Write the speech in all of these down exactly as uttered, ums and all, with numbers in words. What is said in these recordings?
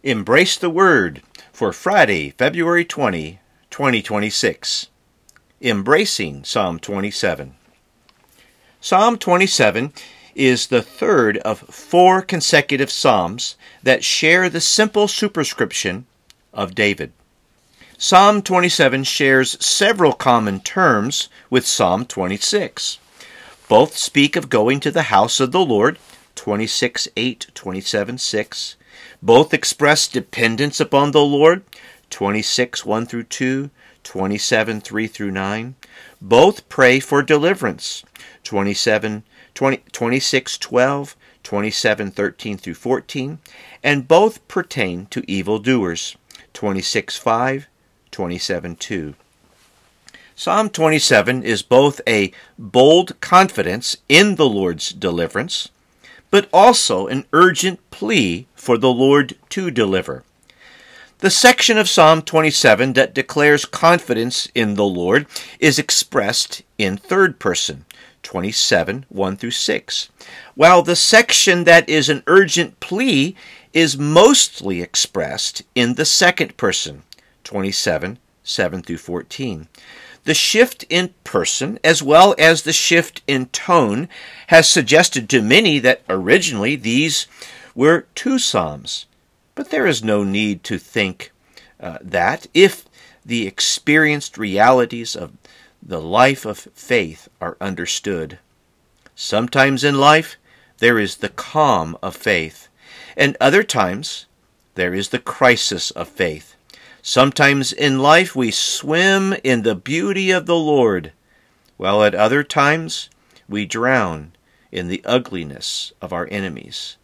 Embrace the Word for Friday, February twentieth, twenty twenty-six. Embracing Psalm twenty-seven. Psalm twenty-seven is the third of four consecutive psalms that share the simple superscription of David. Psalm twenty-seven shares several common terms with Psalm twenty-six. Both speak of going to the house of the Lord, twenty-six eight, twenty-seven six. Both express dependence upon the Lord, twenty-six one through two, twenty-seven three through nine. Both pray for deliverance, twenty-seven, twenty, twenty-six twelve, twenty-seven thirteen through fourteen, and both pertain to evildoers, twenty-six five, twenty-seven two. Psalm twenty-seven is both a bold confidence in the Lord's deliverance, but also an urgent plea for the Lord to deliver. The section of Psalm twenty-seven that declares confidence in the Lord is expressed in third person, twenty-seven one through six, while the section that is an urgent plea is mostly expressed in the second person, twenty-seven seven through fourteen. The shift in person, as well as the shift in tone, has suggested to many that originally these were two psalms. But there is no need to think uh, that if the experienced realities of the life of faith are understood. Sometimes in life there is the calm of faith, and other times there is the crisis of faith. Sometimes in life we swim in the beauty of the Lord, while at other times we drown in the ugliness of our enemies.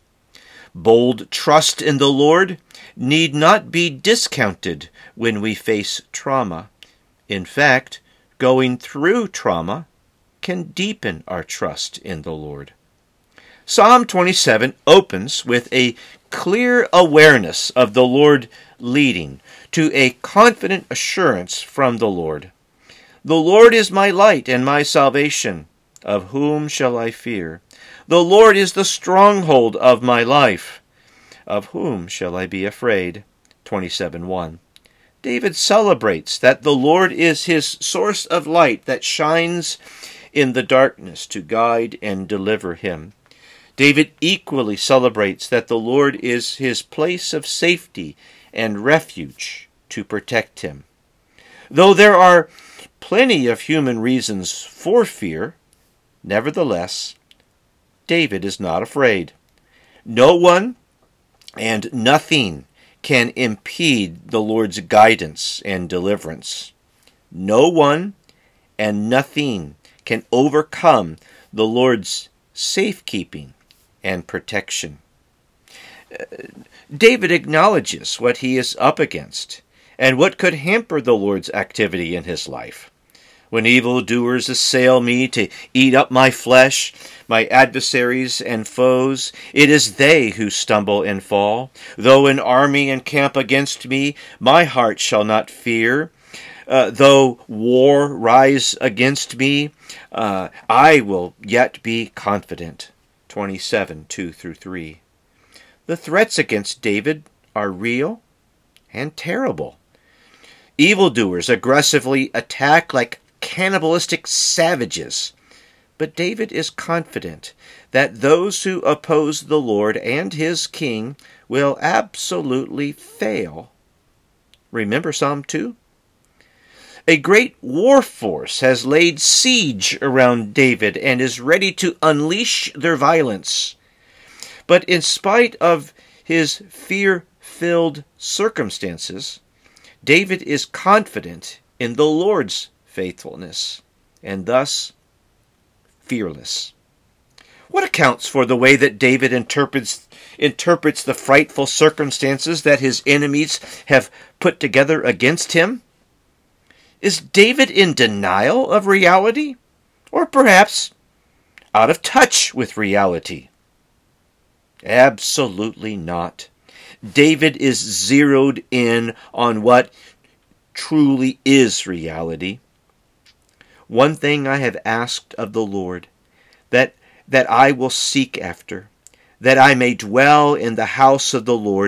Bold trust in the Lord need not be discounted when we face trauma. In fact, going through trauma can deepen our trust in the Lord. Psalm twenty-seven opens with a clear awareness of the Lord leading to a confident assurance from the Lord. The Lord is my light and my salvation. Of whom shall I fear? The Lord is the stronghold of my life. Of whom shall I be afraid? twenty-seven one. David celebrates that the Lord is his source of light that shines in the darkness to guide and deliver him. David equally celebrates that the Lord is his place of safety and refuge to protect him. Though there are plenty of human reasons for fear, nevertheless, David is not afraid. No one and nothing can impede the Lord's guidance and deliverance. No one and nothing can overcome the Lord's safekeeping and protection. David acknowledges what he is up against and what could hamper the Lord's activity in his life. When evildoers assail me to eat up my flesh, my adversaries and foes, it is they who stumble and fall. Though an army encamp against me, my heart shall not fear. Uh, though war rise against me, uh, I will yet be confident. twenty-seven two through three. The threats against David are real and terrible. Evildoers aggressively attack like cannibalistic savages, but David is confident that those who oppose the Lord and his king will absolutely fail. Remember Psalm two? A great war force has laid siege around David and is ready to unleash their violence. But in spite of his fear-filled circumstances, David is confident in the Lord's faithfulness, and thus fearless. What accounts for the way that David interprets interprets the frightful circumstances that his enemies have put together against him? Is David in denial of reality, or perhaps out of touch with reality? Absolutely not. David is zeroed in on what truly is reality. One thing I have asked of the Lord, that, that I will seek after, that I may dwell in the house of the Lord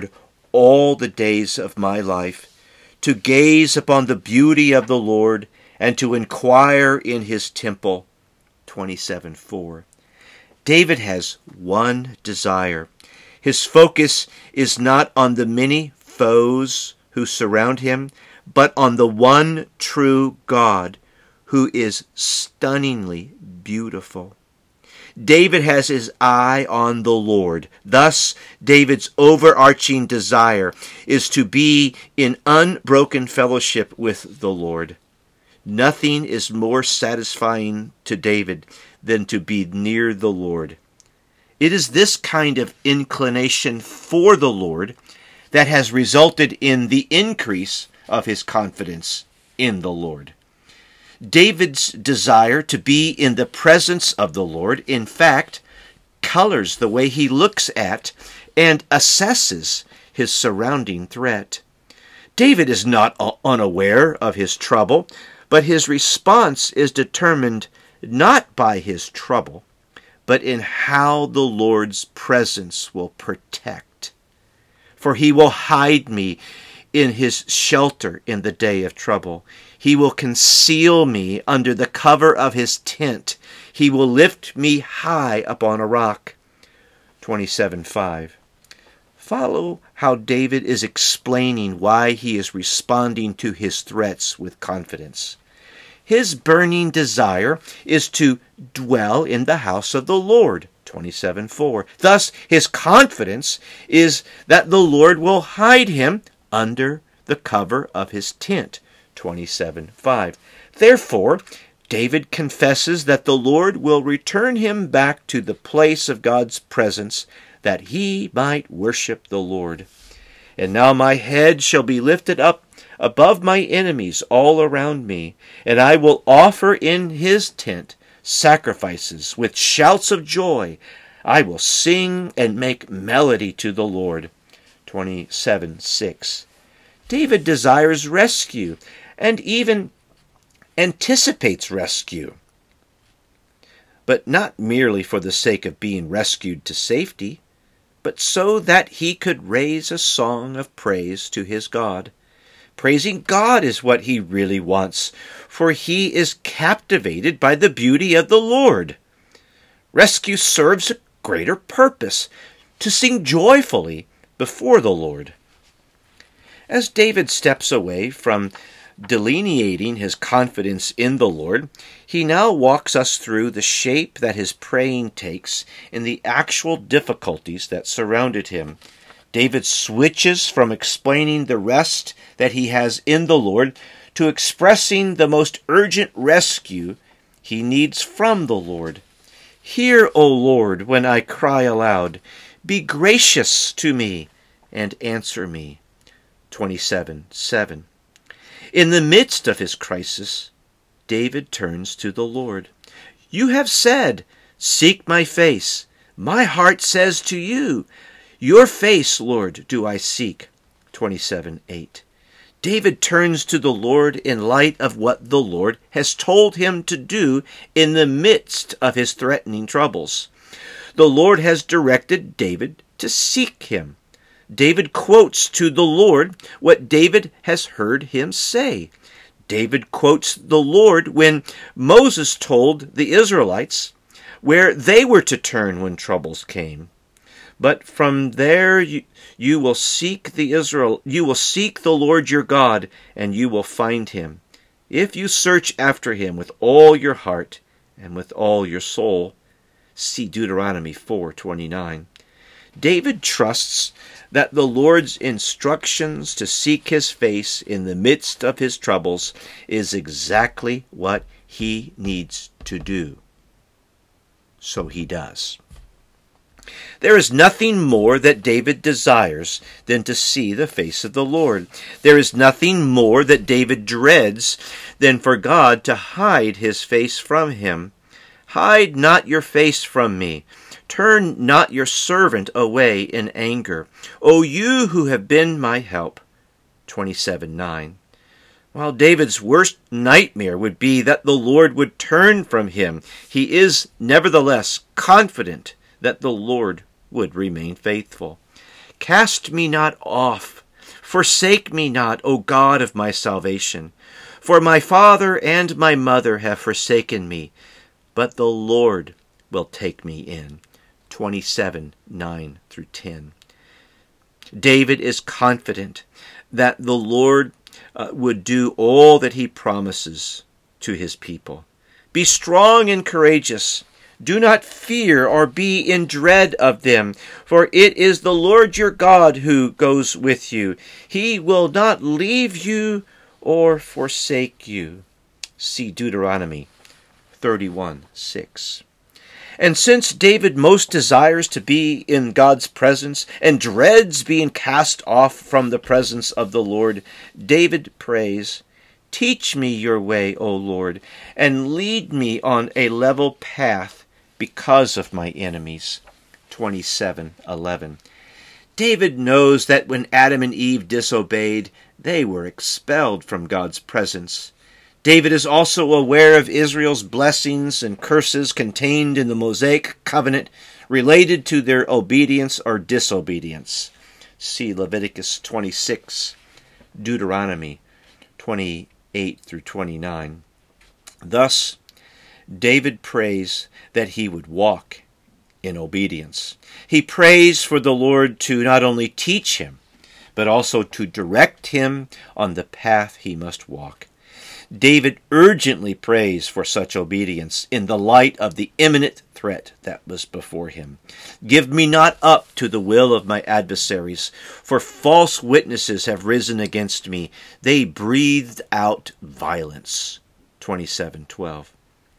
all the days of my life, to gaze upon the beauty of the Lord and to inquire in his temple. twenty-seven four. David has one desire. His focus is not on the many foes who surround him, but on the one true God who is stunningly beautiful. David has his eye on the Lord. Thus, David's overarching desire is to be in unbroken fellowship with the Lord. Nothing is more satisfying to David than to be near the Lord. It is this kind of inclination for the Lord that has resulted in the increase of his confidence in the Lord. David's desire to be in the presence of the Lord, in fact, colors the way he looks at and assesses his surrounding threat. David is not unaware of his trouble, but his response is determined not by his trouble, but in how the Lord's presence will protect. For he will hide me in his shelter in the day of trouble. He will conceal me under the cover of his tent. He will lift me high upon a rock. twenty-seven five. Follow how David is explaining why he is responding to his threats with confidence. His burning desire is to dwell in the house of the Lord. twenty-seven four. Thus, his confidence is that the Lord will hide him under the cover of his tent. twenty-seven five. Therefore, David confesses that the Lord will return him back to the place of God's presence, that he might worship the Lord. And now my head shall be lifted up above my enemies all around me, and I will offer in his tent sacrifices with shouts of joy. I will sing and make melody to the Lord. twenty-seven six. David desires rescue and even anticipates rescue, but not merely for the sake of being rescued to safety, but so that he could raise a song of praise to his God. Praising God is what he really wants, for he is captivated by the beauty of the Lord. Rescue serves a greater purpose, to sing joyfully before the Lord. As David steps away from delineating his confidence in the Lord, he now walks us through the shape that his praying takes in the actual difficulties that surrounded him. David switches from explaining the rest that he has in the Lord to expressing the most urgent rescue he needs from the Lord. Hear, O Lord, when I cry aloud. Be gracious to me and answer me. twenty-seven seven. In the midst of his crisis, David turns to the Lord. You have said, seek my face. My heart says to you, your face, Lord, do I seek. twenty-seven eight. David turns to the Lord in light of what the Lord has told him to do in the midst of his threatening troubles. The Lord has directed David to seek him. David quotes to the Lord what David has heard him say. David quotes the Lord when Moses told the Israelites where they were to turn when troubles came. But from there you, you will seek the Israel, you will seek the Lord your God, and you will find him, if you search after him with all your heart and with all your soul. See Deuteronomy four twenty-nine. David trusts that the Lord's instructions to seek his face in the midst of his troubles is exactly what he needs to do. So he does. There is nothing more that David desires than to see the face of the Lord. There is nothing more that David dreads than for God to hide his face from him. Hide not your face from me. Turn not your servant away in anger. O you who have been my help. twenty-seven nine. While David's worst nightmare would be that the Lord would turn from him, he is nevertheless confident that the Lord would remain faithful. Cast me not off. Forsake me not, O God of my salvation. For my father and my mother have forsaken me, but the Lord will take me in. twenty-seven, nine through ten. David is confident that the Lord uh, would do all that he promises to his people. Be strong and courageous. Do not fear or be in dread of them, for it is the Lord your God who goes with you. He will not leave you or forsake you. See Deuteronomy thirty-one, six. And since David most desires to be in God's presence and dreads being cast off from the presence of the Lord, David prays, "Teach me your way, O Lord, and lead me on a level path because of my enemies." twenty-seven, eleven. David knows that when Adam and Eve disobeyed, they were expelled from God's presence. David is also aware of Israel's blessings and curses contained in the Mosaic covenant related to their obedience or disobedience. See Leviticus twenty-six, Deuteronomy twenty-eight through twenty-nine. Thus, David prays that he would walk in obedience. He prays for the Lord to not only teach him, but also to direct him on the path he must walk. David urgently prays for such obedience in the light of the imminent threat that was before him. Give me not up to the will of my adversaries, for false witnesses have risen against me. They breathed out violence. twenty-seven, twelve.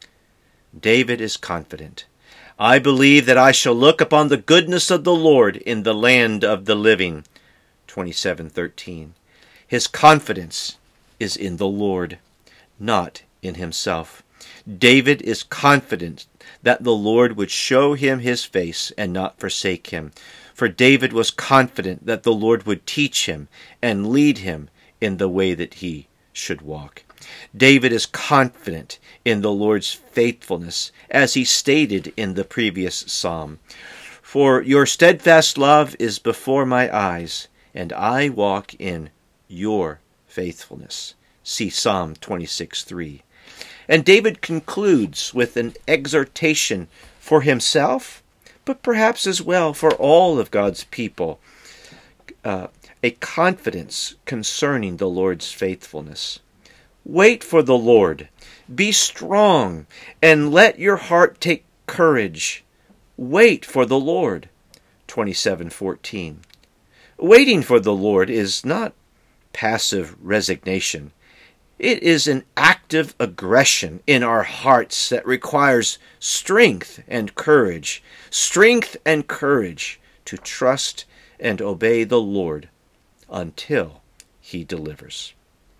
David is confident. I believe that I shall look upon the goodness of the Lord in the land of the living. twenty-seven, thirteen. His confidence is in the Lord, not in himself. David is confident that the Lord would show him his face and not forsake him. For David was confident that the Lord would teach him and lead him in the way that he should walk. David is confident in the Lord's faithfulness, as he stated in the previous psalm. For your steadfast love is before my eyes, and I walk in your faithfulness. See Psalm twenty-six, three. And David concludes with an exhortation for himself, but perhaps as well for all of God's people, uh, a confidence concerning the Lord's faithfulness. Wait for the Lord. Be strong, and let your heart take courage. Wait for the Lord. twenty-seven, fourteen. Waiting for the Lord is not passive resignation. It is an active aggression in our hearts that requires strength and courage. Strength and courage to trust and obey the Lord until he delivers.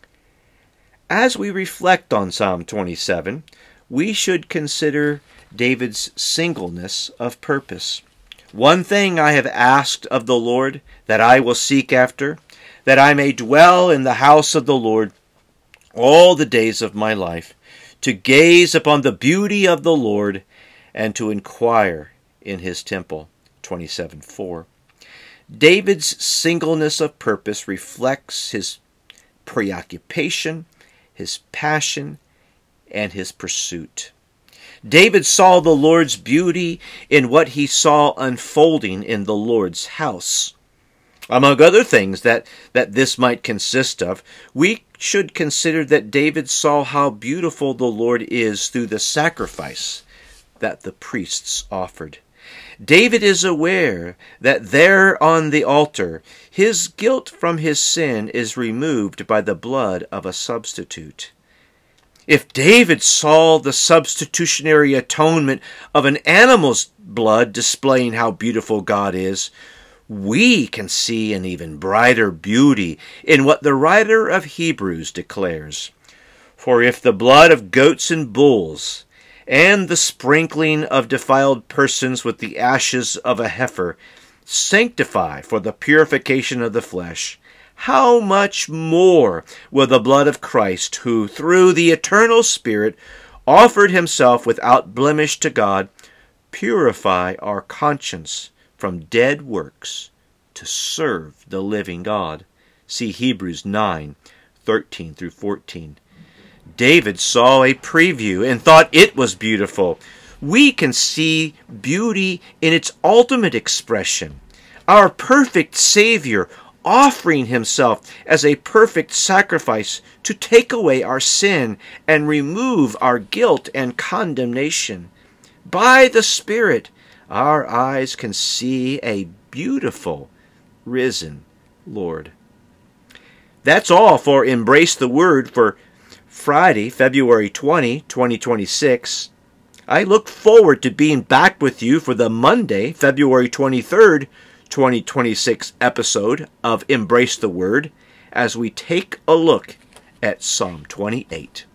As we reflect on Psalm twenty-seven, we should consider David's singleness of purpose. One thing I have asked of the Lord, that I will seek after, that I may dwell in the house of the Lord all the days of my life, to gaze upon the beauty of the Lord and to inquire in his temple. twenty-seven, four. David's singleness of purpose reflects his preoccupation, his passion, and his pursuit. David saw the Lord's beauty in what he saw unfolding in the Lord's house. Among other things that, that this might consist of, we should consider that David saw how beautiful the Lord is through the sacrifice that the priests offered. David is aware that there on the altar, his guilt from his sin is removed by the blood of a substitute. If David saw the substitutionary atonement of an animal's blood displaying how beautiful God is, we can see an even brighter beauty in what the writer of Hebrews declares. For if the blood of goats and bulls and the sprinkling of defiled persons with the ashes of a heifer sanctify for the purification of the flesh, how much more will the blood of Christ, who through the eternal Spirit offered himself without blemish to God, purify our conscience from dead works to serve the living God. See Hebrews nine, thirteen through fourteen. David saw a preview and thought it was beautiful. We can see beauty in its ultimate expression. Our perfect Savior offering himself as a perfect sacrifice to take away our sin and remove our guilt and condemnation. By the Spirit, our eyes can see a beautiful, risen Lord. That's all for Embrace the Word for Friday, February twentieth, twenty twenty-six. I look forward to being back with you for the Monday, February twenty-third, twenty twenty-six episode of Embrace the Word as we take a look at Psalm twenty-eight.